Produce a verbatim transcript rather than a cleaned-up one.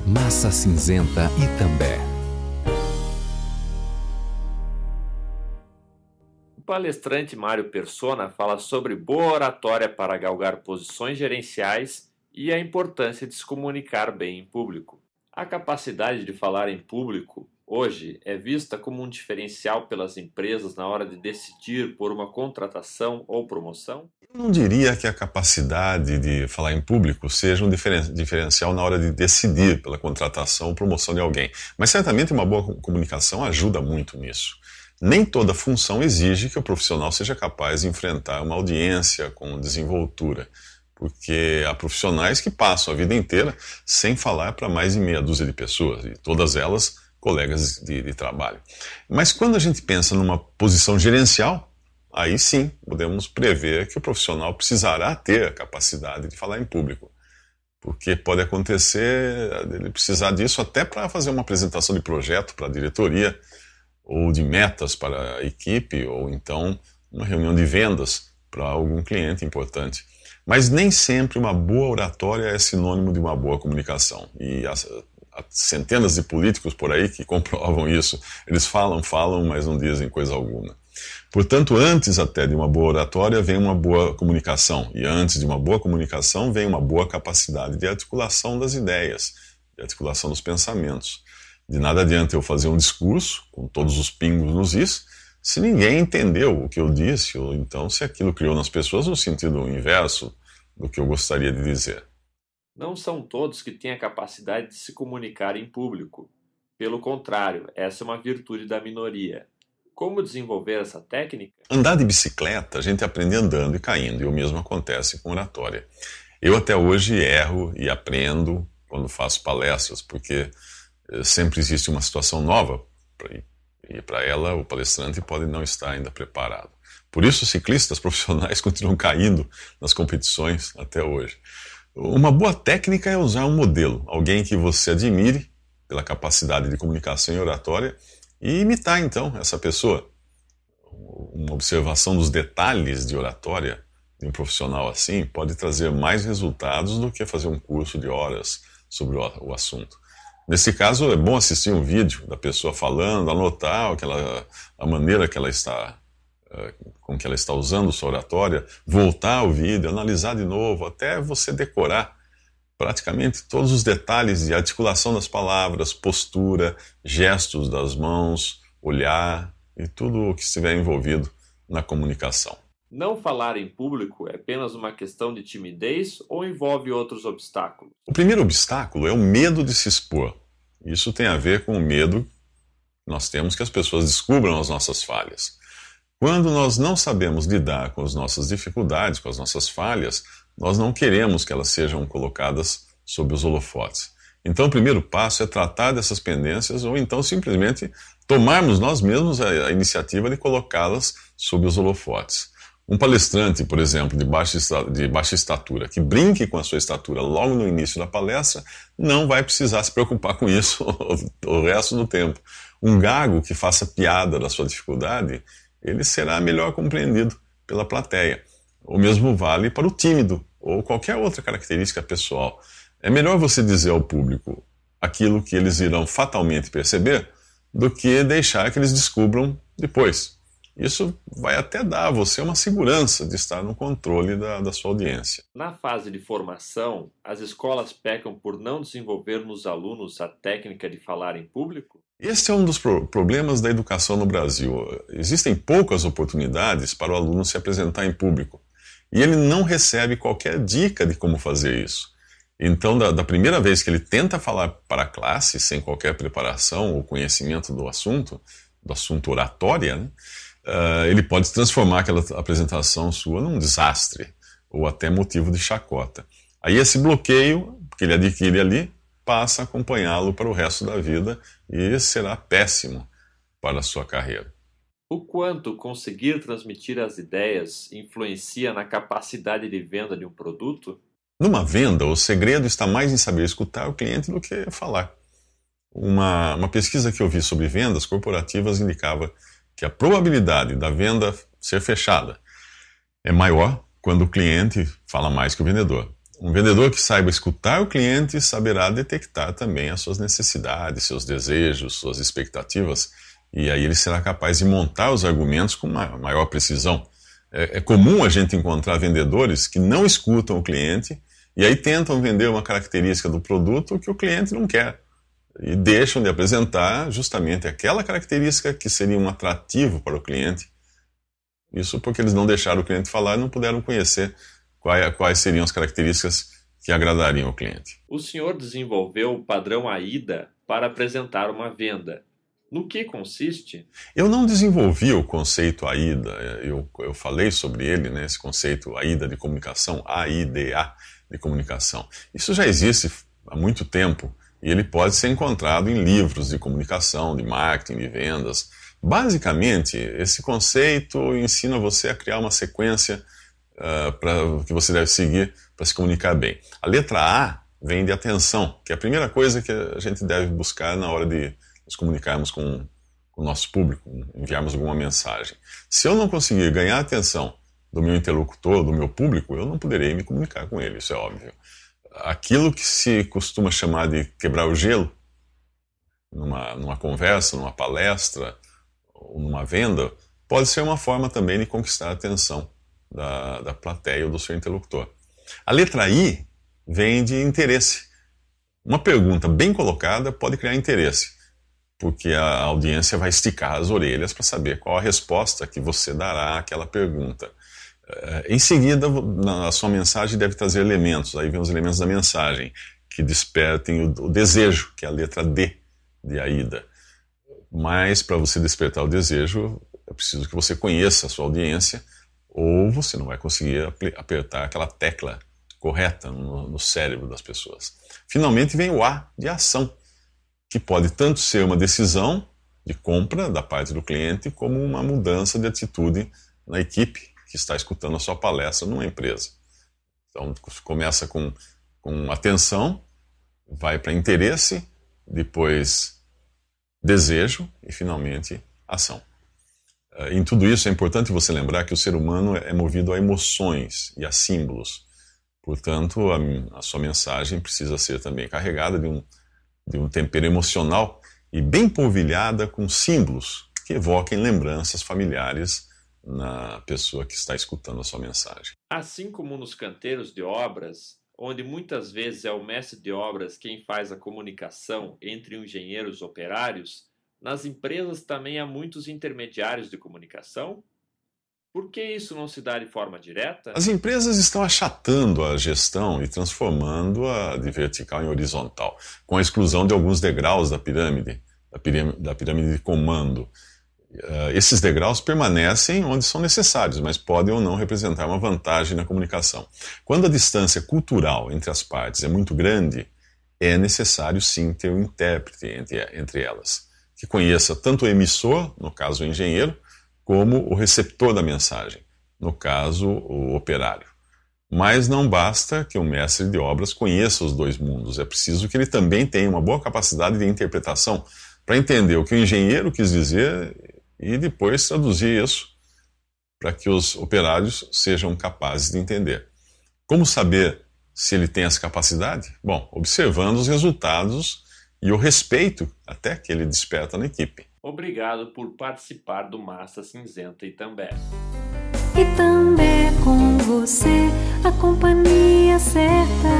Massa Cinzenta Itambé. O palestrante Mário Persona fala sobre boa oratória para galgar posições gerenciais e a importância de se comunicar bem em público. A capacidade de falar em público, hoje, é vista como um diferencial pelas empresas na hora de decidir por uma contratação ou promoção? Eu não diria que a capacidade de falar em público seja um diferen- diferencial na hora de decidir pela contratação ou promoção de alguém, mas certamente uma boa comunicação ajuda muito nisso. Nem toda função exige que o profissional seja capaz de enfrentar uma audiência com desenvoltura, porque há profissionais que passam a vida inteira sem falar para mais de meia dúzia de pessoas, e todas elas colegas de, de trabalho. Mas quando a gente pensa numa posição gerencial, aí sim podemos prever que o profissional precisará ter a capacidade de falar em público, porque pode acontecer ele precisar disso até para fazer uma apresentação de projeto para a diretoria, ou de metas para a equipe, ou então uma reunião de vendas para algum cliente importante. Mas nem sempre uma boa oratória é sinônimo de uma boa comunicação. E as, há centenas de políticos por aí que comprovam isso. Eles falam, falam, mas não dizem coisa alguma. Portanto, antes até de uma boa oratória vem uma boa comunicação. E antes de uma boa comunicação vem uma boa capacidade de articulação das ideias, de articulação dos pensamentos. De nada adianta eu fazer um discurso com todos os pingos nos is, se ninguém entendeu o que eu disse, ou então se aquilo criou nas pessoas um sentido inverso do que eu gostaria de dizer. Não são todos que têm a capacidade de se comunicar em público. Pelo contrário, essa é uma virtude da minoria. Como desenvolver essa técnica? Andar de bicicleta, a gente aprende andando e caindo, e o mesmo acontece com oratória. Eu até hoje erro e aprendo quando faço palestras, porque sempre existe uma situação nova e para ela o palestrante pode não estar ainda preparado. Por isso ciclistas profissionais continuam caindo nas competições até hoje. Uma boa técnica é usar um modelo, alguém que você admire pela capacidade de comunicação e oratória e imitar então essa pessoa. Uma observação dos detalhes de oratória de um profissional assim pode trazer mais resultados do que fazer um curso de horas sobre o assunto. Nesse caso, é bom assistir um vídeo da pessoa falando, anotar aquela, a maneira que ela está, uh, com que ela está usando sua oratória, voltar ao vídeo, analisar de novo, até você decorar praticamente todos os detalhes de articulação das palavras, postura, gestos das mãos, olhar e tudo o que estiver envolvido na comunicação. Não falar em público é apenas uma questão de timidez ou envolve outros obstáculos? O primeiro obstáculo é o medo de se expor. Isso tem a ver com o medo que nós temos que as pessoas descubram as nossas falhas. Quando nós não sabemos lidar com as nossas dificuldades, com as nossas falhas, nós não queremos que elas sejam colocadas sob os holofotes. Então o primeiro passo é tratar dessas pendências ou então simplesmente tomarmos nós mesmos a, a iniciativa de colocá-las sob os holofotes. Um palestrante, por exemplo, de baixa, de baixa estatura, que brinque com a sua estatura logo no início da palestra, não vai precisar se preocupar com isso o resto do tempo. Um gago que faça piada da sua dificuldade, ele será melhor compreendido pela plateia. O mesmo vale para o tímido ou qualquer outra característica pessoal. É melhor você dizer ao público aquilo que eles irão fatalmente perceber do que deixar que eles descubram depois. Isso vai até dar a você uma segurança de estar no controle da, da sua audiência. Na fase de formação, as escolas pecam por não desenvolver nos alunos a técnica de falar em público? Este é um dos pro- problemas da educação no Brasil. Existem poucas oportunidades para o aluno se apresentar em público. E ele não recebe qualquer dica de como fazer isso. Então, da, da primeira vez que ele tenta falar para a classe, sem qualquer preparação ou conhecimento do assunto, do assunto oratória, né? Uh, ele pode transformar aquela apresentação sua num desastre ou até motivo de chacota. Aí esse bloqueio que ele adquire ali passa a acompanhá-lo para o resto da vida e será péssimo para a sua carreira. O quanto conseguir transmitir as ideias influencia na capacidade de venda de um produto? Numa venda, o segredo está mais em saber escutar o cliente do que falar. Uma, uma pesquisa que eu vi sobre vendas corporativas indicava que a probabilidade da venda ser fechada é maior quando o cliente fala mais que o vendedor. Um vendedor que saiba escutar o cliente saberá detectar também as suas necessidades, seus desejos, suas expectativas, e aí ele será capaz de montar os argumentos com maior precisão. É, é comum a gente encontrar vendedores que não escutam o cliente e aí tentam vender uma característica do produto que o cliente não quer e deixam de apresentar justamente aquela característica que seria um atrativo para o cliente. Isso porque eles não deixaram o cliente falar e não puderam conhecer quais, quais seriam as características que agradariam ao cliente. O senhor desenvolveu o padrão AIDA para apresentar uma venda. No que consiste? Eu não desenvolvi o conceito AIDA, eu, eu falei sobre ele, né, esse conceito AIDA de comunicação, A I D A de comunicação. Isso já existe há muito tempo e ele pode ser encontrado em livros de comunicação, de marketing, de vendas. Basicamente, esse conceito ensina você a criar uma sequência uh, pra, que você deve seguir para se comunicar bem. A letra A vem de atenção, que é a primeira coisa que a gente deve buscar na hora de nos comunicarmos com, com o nosso público, enviarmos alguma mensagem. Se eu não conseguir ganhar a atenção do meu interlocutor, do meu público, eu não poderei me comunicar com ele, isso é óbvio. Aquilo que se costuma chamar de quebrar o gelo, numa, numa conversa, numa palestra, ou numa venda, pode ser uma forma também de conquistar a atenção da, da plateia ou do seu interlocutor. A letra I vem de interesse. Uma pergunta bem colocada pode criar interesse, porque a audiência vai esticar as orelhas para saber qual a resposta que você dará àquela pergunta. Em seguida, a sua mensagem deve trazer elementos, aí vem os elementos da mensagem, que despertem o desejo, que é a letra D de AIDA. Mas para você despertar o desejo, é preciso que você conheça a sua audiência, ou você não vai conseguir apertar aquela tecla correta no, no cérebro das pessoas. Finalmente vem o A de ação, que pode tanto ser uma decisão de compra da parte do cliente, como uma mudança de atitude na equipe que está escutando a sua palestra numa empresa. Então, começa com, com atenção, vai para interesse, depois desejo e, finalmente, ação. Em tudo isso, é importante você lembrar que o ser humano é movido a emoções e a símbolos. Portanto, a, a sua mensagem precisa ser também carregada de um de um tempero emocional e bem polvilhada com símbolos que evoquem lembranças familiares na pessoa que está escutando a sua mensagem. Assim como nos canteiros de obras, onde muitas vezes é o mestre de obras quem faz a comunicação entre engenheiros e operários, nas empresas também há muitos intermediários de comunicação? Por que isso não se dá de forma direta? As empresas estão achatando a gestão e transformando-a de vertical em horizontal, com a exclusão de alguns degraus da pirâmide, da pirâmide, da pirâmide de comando. Uh, esses degraus permanecem onde são necessários, mas podem ou não representar uma vantagem na comunicação. Quando a distância cultural entre as partes é muito grande, é necessário sim ter um intérprete entre, entre elas, que conheça tanto o emissor, no caso o engenheiro, como o receptor da mensagem, no caso, o operário. Mas não basta que o mestre de obras conheça os dois mundos, é preciso que ele também tenha uma boa capacidade de interpretação para entender o que o engenheiro quis dizer e depois traduzir isso para que os operários sejam capazes de entender. Como saber se ele tem essa capacidade? Bom, observando os resultados e o respeito até que ele desperta na equipe. Obrigado por participar do Massa Cinzenta e também. E também com você, a companhia certa.